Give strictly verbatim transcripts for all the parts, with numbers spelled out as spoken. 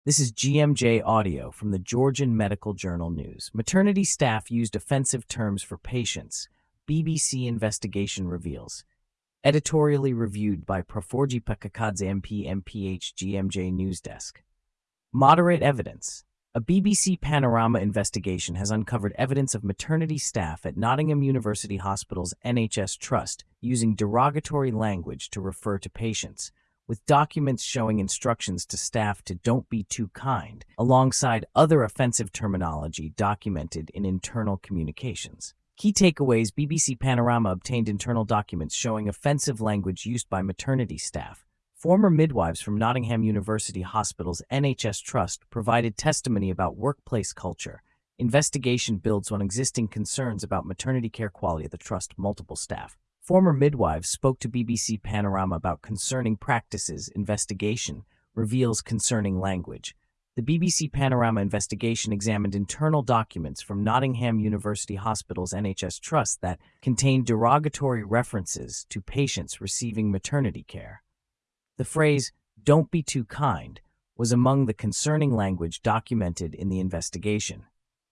This is G M J Audio from the Georgian Medical Journal News. Maternity staff used offensive terms for patients. B B C investigation reveals. Editorially reviewed by Praforji Pakakadze M P M P H G M J News Desk. Moderate evidence. A B B C Panorama investigation has uncovered evidence of maternity staff at Nottingham University Hospital's N H S Trust using derogatory language to refer to patients, with documents showing instructions to staff to "don't be too kind," alongside other offensive terminology documented in internal communications. Key takeaways: B B C Panorama obtained internal documents showing offensive language used by maternity staff. Former midwives from Nottingham University Hospital's N H S Trust provided testimony about workplace culture. Investigation builds on existing concerns about maternity care quality at the Trust. Multiple staff. Former midwives spoke to B B C Panorama about concerning practices. Investigation reveals concerning language. The B B C Panorama investigation examined internal documents from Nottingham University Hospital's N H S Trust that contained derogatory references to patients receiving maternity care. The phrase, "don't be too kind," was among the concerning language documented in the investigation.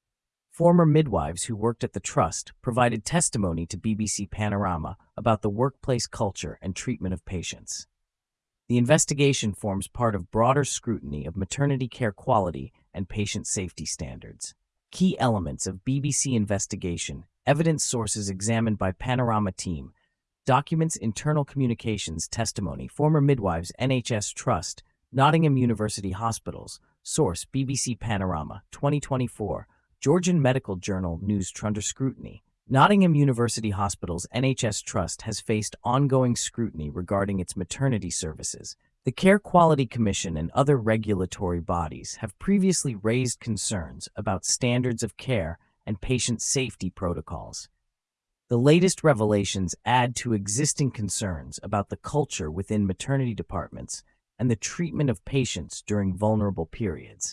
Former midwives who worked at the Trust provided testimony to B B C Panorama about the workplace culture and treatment of patients. The investigation forms part of broader scrutiny of maternity care quality and patient safety standards. Key elements of B B C investigation: evidence sources examined by Panorama team, documents, internal communications, testimony, former midwives, N H S Trust, Nottingham University Hospitals. Source: B B C Panorama, twenty twenty-four, Georgian Medical Journal News. Under scrutiny. Nottingham University Hospital's N H S Trust has faced ongoing scrutiny regarding its maternity services. The Care Quality Commission and other regulatory bodies have previously raised concerns about standards of care and patient safety protocols. The latest revelations add to existing concerns about the culture within maternity departments and the treatment of patients during vulnerable periods.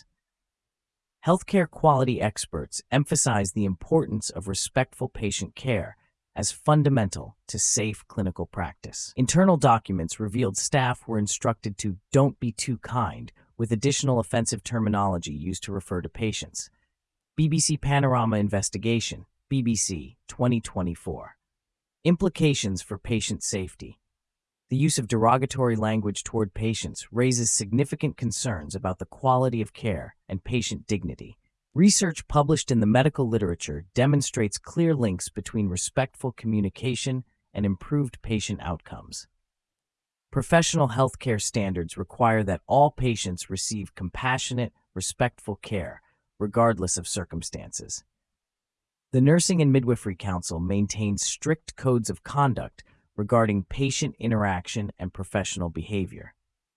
Healthcare quality experts emphasize the importance of respectful patient care as fundamental to safe clinical practice. Internal documents revealed staff were instructed to "don't be too kind," with additional offensive terminology used to refer to patients. B B C Panorama investigation, B B C, twenty twenty-four. Implications for patient safety. The use of derogatory language toward patients raises significant concerns about the quality of care and patient dignity. Research published in the medical literature demonstrates clear links between respectful communication and improved patient outcomes. Professional healthcare standards require that all patients receive compassionate, respectful care, regardless of circumstances. The Nursing and Midwifery Council maintains strict codes of conduct regarding patient interaction and professional behavior.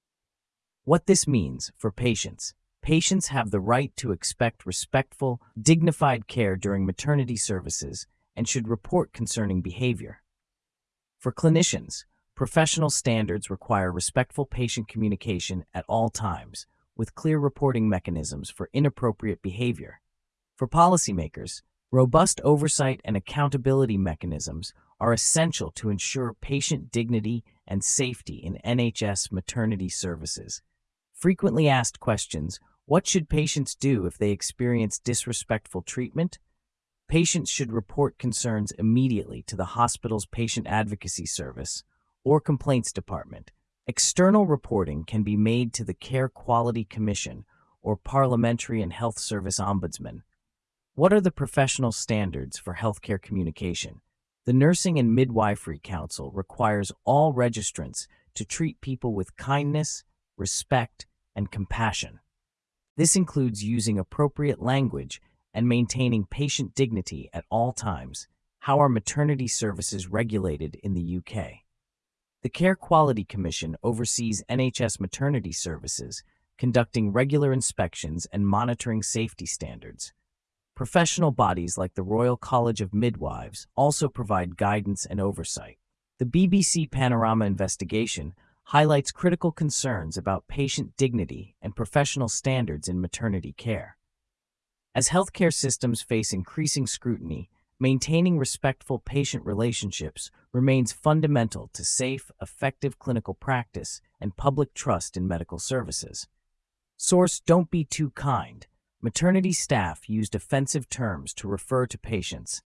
What this means for patients: patients have the right to expect respectful, dignified care during maternity services and should report concerning behavior. For clinicians, professional standards require respectful patient communication at all times, with clear reporting mechanisms for inappropriate behavior. For policymakers, robust oversight and accountability mechanisms are essential to ensure patient dignity and safety in N H S maternity services. Frequently asked questions: what should patients do if they experience disrespectful treatment? Patients should report concerns immediately to the hospital's Patient Advocacy Service or Complaints Department. External reporting can be made to the Care Quality Commission or Parliamentary and Health Service Ombudsman. What are the professional standards for healthcare communication? The Nursing and Midwifery Council requires all registrants to treat people with kindness, respect, and compassion. This includes using appropriate language and maintaining patient dignity at all times. How are maternity services regulated in the U K? The Care Quality Commission oversees N H S maternity services, conducting regular inspections and monitoring safety standards. Professional bodies like the Royal College of Midwives also provide guidance and oversight. The B B C Panorama investigation highlights critical concerns about patient dignity and professional standards in maternity care. As healthcare systems face increasing scrutiny, maintaining respectful patient relationships remains fundamental to safe, effective clinical practice and public trust in medical services. Source: Don't be too kind. Maternity staff used offensive terms to refer to patients.